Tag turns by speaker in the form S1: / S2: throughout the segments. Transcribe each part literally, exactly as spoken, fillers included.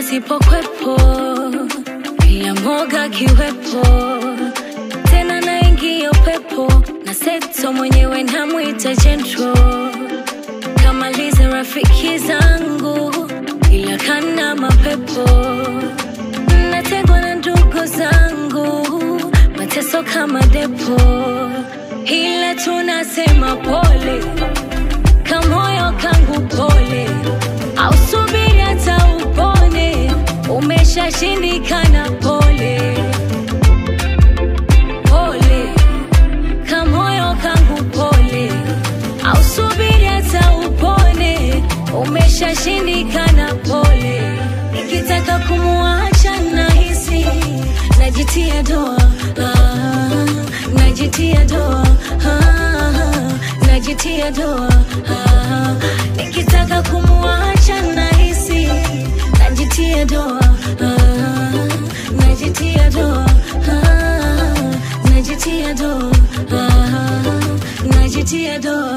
S1: asipokwepo, kila moga kiwepo, tena naingia upepo, na seto mwenyewe namuita jentro. Kamaliza rafiki zangu, ila kana mapepo, natengwa na ndugu zangu, mateso kama depo, ila tunasema pole, kamoyo kangu pole, au subiri hata upone, umeshashindikana pole. Pole, kamoyo kangu pole, au subiri hata upone, umeshashindikana pole. Nikitaka kumuacha nahisi najitia doa, ah, najitia doa, ah, najitia doa, ah. Nikitaka kumuacha nahisi najitia doa, ah, najitia doa, ah, najitia doa, ah, najitia doa.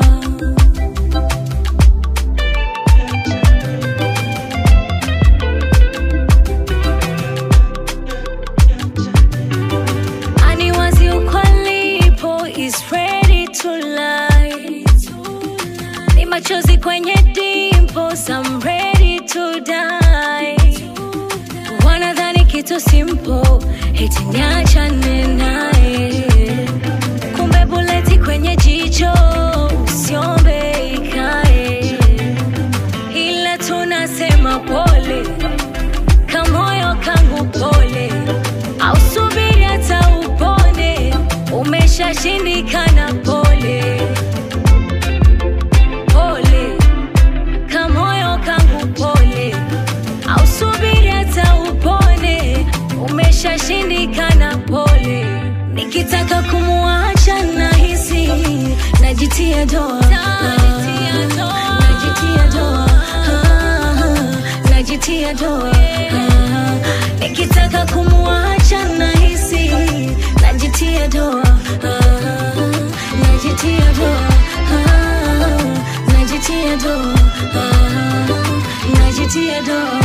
S1: Machozi kwenye dimples, I'm ready to die. Wanadhani kitu simple, eti niachane naye, kumbe buleti kwenye jicho, usiombe ikae. Ila tunasema pole, kamoyo kangu pole, au subiri hata upone, umeshashindikana pole. Umeshashindikana pole. Nikitaka kumuacha nahisi najitia doa, najitia doa, najitia doa. Nikitaka kumuacha nahisi najitia doa, najitia doa, najitia doa, najitia doa.